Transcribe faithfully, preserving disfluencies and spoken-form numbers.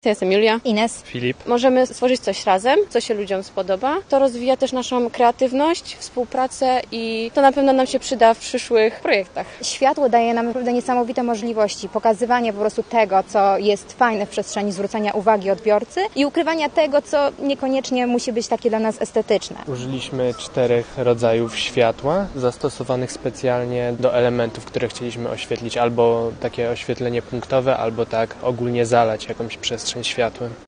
Ja jestem Julia. Ines. Filip. Możemy stworzyć coś razem, co się ludziom spodoba. To rozwija też naszą kreatywność, współpracę i to na pewno nam się przyda w przyszłych projektach. Światło daje nam naprawdę niesamowite możliwości. Pokazywania po prostu tego, co jest fajne w przestrzeni, zwrócenia uwagi odbiorcy i ukrywania tego, co niekoniecznie musi być takie dla nas estetyczne. Użyliśmy czterech rodzajów światła, zastosowanych specjalnie do elementów, które chcieliśmy oświetlić. Albo takie oświetlenie punktowe, albo tak ogólnie zalać jakąś przestrzeń światłem.